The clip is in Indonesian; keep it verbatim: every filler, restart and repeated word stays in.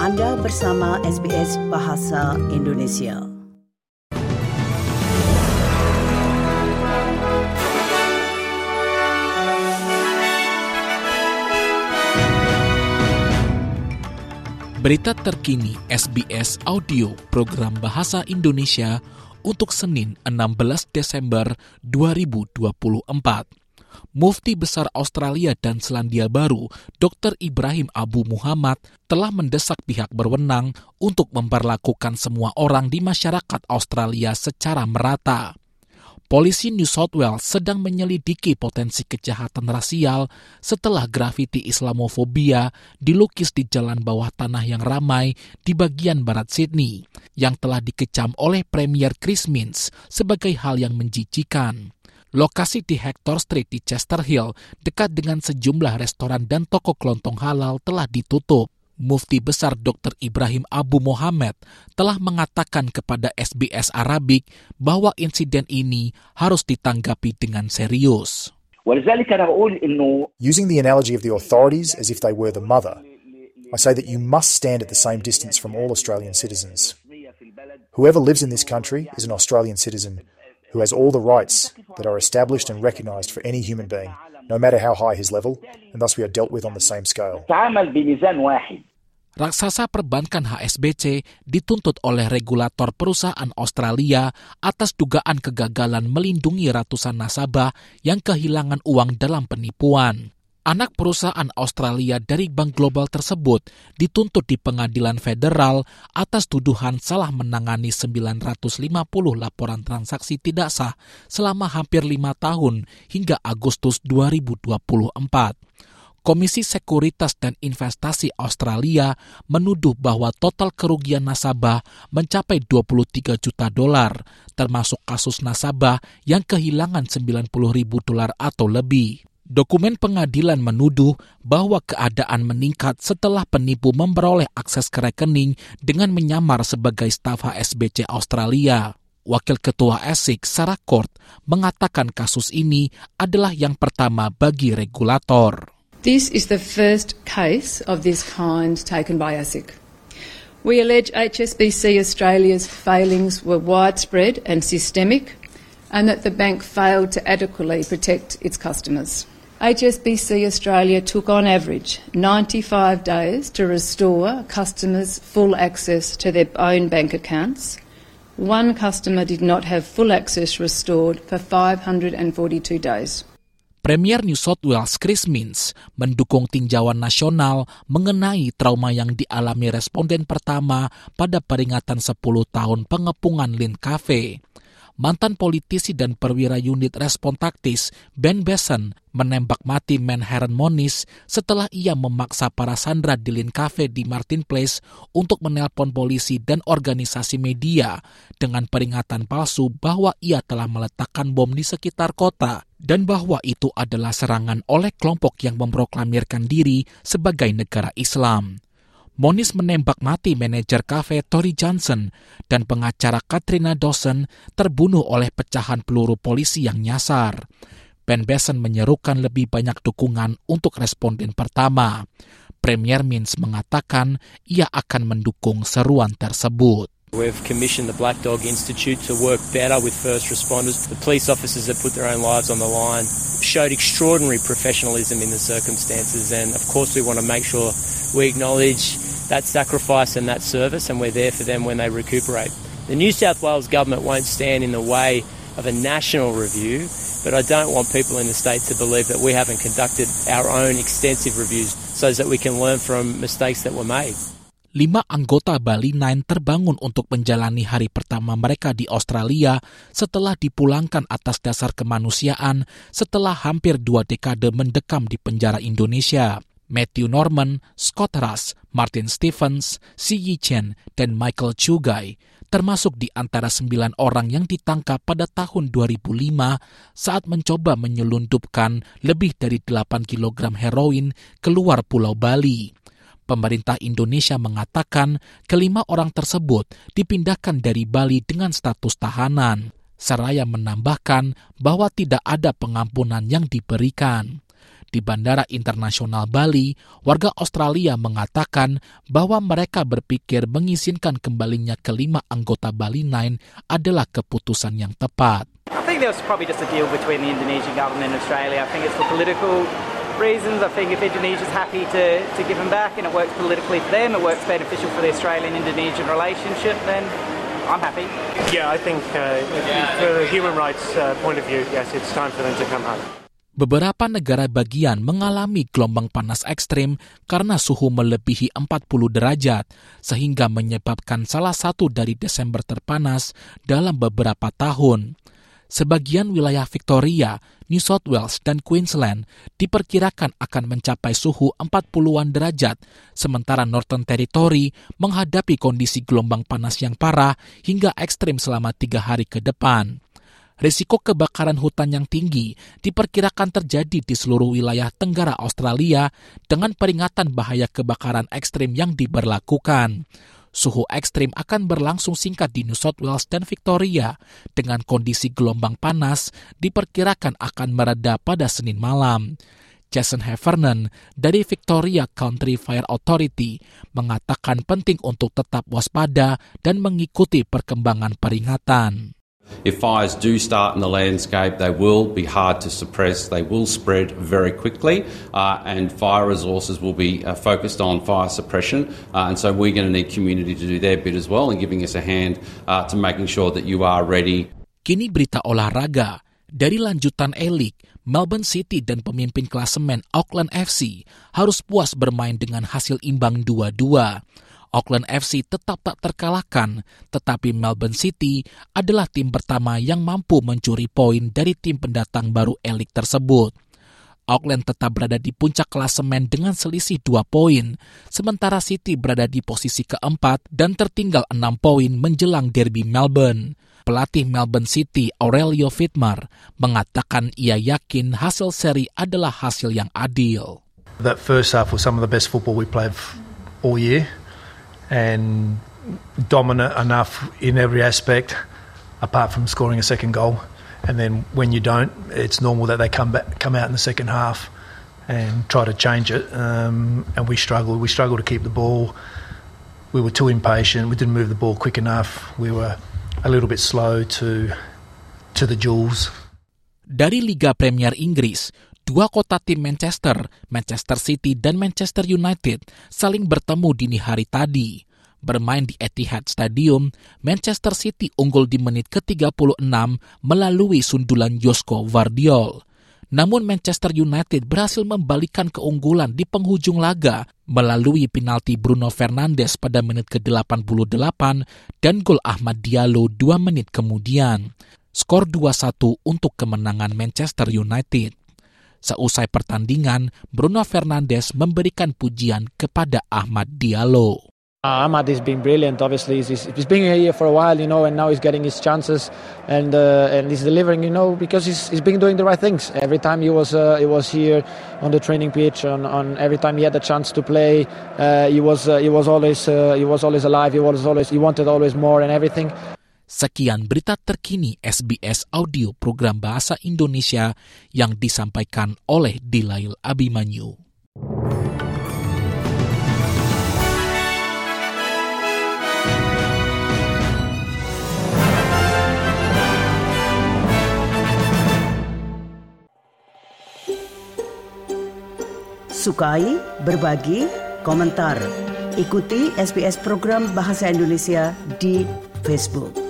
Anda bersama S B S Bahasa Indonesia. Berita terkini S B S Audio Program Bahasa Indonesia untuk Senin enam belas Desember dua ribu dua puluh empat. Mufti Besar Australia dan Selandia Baru, Doktor Ibrahim Abu Muhammad, telah mendesak pihak berwenang untuk memperlakukan semua orang di masyarakat Australia secara merata. Polisi New South Wales sedang menyelidiki potensi kejahatan rasial setelah grafiti Islamofobia dilukis di jalan bawah tanah yang ramai di bagian barat Sydney, yang telah dikecam oleh Premier Chris Minns sebagai hal yang menjijikan. Lokasi di Hector Street di Chester Hill, dekat dengan sejumlah restoran dan toko kelontong halal, telah ditutup. Mufti Besar Doktor Ibrahim Abu Muhammad telah mengatakan kepada S B S Arabic bahwa insiden ini harus ditanggapi dengan serius. Using the analogy of the authorities as if they were the mother, I say that you must stand at the same distance from all Australian citizens. Whoever lives in this country is an Australian citizen who has all the rights that are established and recognised for any human being, no matter how high his level, and thus we are dealt with on the same scale. Raksasa perbankan H S B C dituntut oleh regulator perusahaan Australia atas dugaan kegagalan melindungi ratusan nasabah yang kehilangan uang dalam penipuan. Anak perusahaan Australia dari bank global tersebut dituntut di pengadilan federal atas tuduhan salah menangani sembilan ratus lima puluh laporan transaksi tidak sah selama hampir lima tahun hingga Agustus dua ribu dua puluh empat. Komisi Sekuritas dan Investasi Australia menuduh bahwa total kerugian nasabah mencapai dua puluh tiga juta dolar, termasuk kasus nasabah yang kehilangan sembilan puluh ribu dolar atau lebih. Dokumen pengadilan menuduh bahwa keadaan meningkat setelah penipu memperoleh akses ke rekening dengan menyamar sebagai staf H S B C Australia. Wakil Ketua A S I C, Sarah Court, mengatakan kasus ini adalah yang pertama bagi regulator. This is the first case of this kind taken by A S I C. We allege H S B C Australia's failings were widespread and systemic, and that the bank failed to adequately protect its customers. H S B C Australia took on average ninety-five days to restore customers full access to their own bank accounts. One customer did not have full access restored for five hundred forty-two days. Premier New South Wales Chris Minns mendukung tinjauan nasional mengenai trauma yang dialami responden pertama pada peringatan sepuluh tahun pengepungan Lynn Cafe. Mantan politisi dan perwira unit respon taktis Ben Besson menembak mati Manhattan Moniz setelah ia memaksa para sandera di Lynn Cafe di Martin Place untuk menelpon polisi dan organisasi media dengan peringatan palsu bahwa ia telah meletakkan bom di sekitar kota dan bahwa itu adalah serangan oleh kelompok yang memproklamirkan diri sebagai negara Islam. Moniz menembak mati manajer kafe Tory Johnson dan pengacara Katrina Dawson terbunuh oleh pecahan peluru polisi yang nyasar. Ben Besson menyerukan lebih banyak dukungan untuk responden pertama. Premier Minns mengatakan ia akan mendukung seruan tersebut. We've commissioned the Black Dog Institute to work better with first responders. The police officers that put their own lives on the line showed extraordinary professionalism in the circumstances, and of course we want to make sure we acknowledge that sacrifice and that service, and we're there for them when they recuperate. The New South Wales government won't stand in the way of a national review, but I don't want people in the state to believe that we haven't conducted our own extensive reviews so that we can learn from mistakes that were made. Lima anggota Bali Nine terbangun untuk menjalani hari pertama mereka di Australia setelah dipulangkan atas dasar kemanusiaan setelah hampir dua dekade mendekam di penjara Indonesia. Matthew Norman, Scott Russ, Martin Stephens, Si Yi Chen, dan Michael Chugai termasuk di antara sembilan orang yang ditangkap pada tahun dua ribu lima saat mencoba menyelundupkan lebih dari delapan kilogram heroin keluar Pulau Bali. Pemerintah Indonesia mengatakan kelima orang tersebut dipindahkan dari Bali dengan status tahanan. Seraya menambahkan bahwa tidak ada pengampunan yang diberikan. Di Bandara Internasional Bali, warga Australia mengatakan bahwa mereka berpikir mengizinkan kembalinya kelima anggota Bali Nine adalah keputusan yang tepat. I think there was probably just a deal between the Indonesian government and Australia. I think it's for political reasons. I think if Indonesia's happy to, to give them back and it works politically for them, it works beneficial for the Australian-Indonesian relationship, then I'm happy. Yeah, I think uh, for the human rights uh, point of view, yes, it's time for them to come home. Beberapa negara bagian mengalami gelombang panas ekstrim karena suhu melebihi empat puluh derajat, sehingga menyebabkan salah satu dari Desember terpanas dalam beberapa tahun. Sebagian wilayah Victoria, New South Wales, dan Queensland diperkirakan akan mencapai suhu empat puluhan derajat, sementara Northern Territory menghadapi kondisi gelombang panas yang parah hingga ekstrim selama tiga hari ke depan. Risiko kebakaran hutan yang tinggi diperkirakan terjadi di seluruh wilayah Tenggara Australia dengan peringatan bahaya kebakaran ekstrim yang diberlakukan. Suhu ekstrim akan berlangsung singkat di New South Wales dan Victoria, dengan kondisi gelombang panas diperkirakan akan mereda pada Senin malam. Jason Heffernan dari Victoria Country Fire Authority mengatakan penting untuk tetap waspada dan mengikuti perkembangan peringatan. If fires do start in the landscape, they will be hard to suppress. They will spread very quickly, uh, and fire resources will be uh, focused on fire suppression. Uh, and so we're going to need community to do their bit as well and giving us a hand uh, to making sure that you are ready. Kini berita olahraga. Dari lanjutan A-League, Melbourne City dan pemimpin klasemen Auckland F C harus puas bermain dengan hasil imbang dua dua. Auckland F C tetap tak terkalahkan, tetapi Melbourne City adalah tim pertama yang mampu mencuri poin dari tim pendatang baru A-League tersebut. Auckland tetap berada di puncak klasemen dengan selisih dua poin, sementara City berada di posisi keempat dan tertinggal enam poin menjelang derby Melbourne. Pelatih Melbourne City, Aurelio Vidmar, mengatakan ia yakin hasil seri adalah hasil yang adil. That first half was some of the best football we played all year. And dominant enough in every aspect, apart from scoring a second goal. And then when you don't, it's normal that they come back, come out in the second half and try to change it. Um, and we struggled. We struggled to keep the ball. We were too impatient. We didn't move the ball quick enough. We were a little bit slow to to the jewels. Dari Liga Premier Inggris, dua kota tim Manchester, Manchester City dan Manchester United saling bertemu dini hari tadi. Bermain di Etihad Stadium, Manchester City unggul di menit ke tiga puluh enam melalui sundulan Josko Gvardiol. Namun Manchester United berhasil membalikkan keunggulan di penghujung laga melalui penalti Bruno Fernandes pada menit ke delapan puluh delapan dan gol Ahmad Diallo dua menit kemudian. Skor dua satu untuk kemenangan Manchester United. Seusai pertandingan, Bruno Fernandes memberikan pujian kepada Ahmad Diallo. Uh, Ahmad has been brilliant. Obviously, he's, he's been here for a while, you know, and now he's getting his chances, and uh, and he's delivering, you know, because he's he's been doing the right things. Every time he was uh, he was here on the training pitch, on, on every time he had the chance to play, uh, he was uh, he was always uh, he was always alive. He was always he wanted always more and everything. Sekian berita terkini S B S Audio Program Bahasa Indonesia yang disampaikan oleh Dilail Abimanyu. Sukai, berbagi, komentar. Ikuti S B S Program Bahasa Indonesia di Facebook.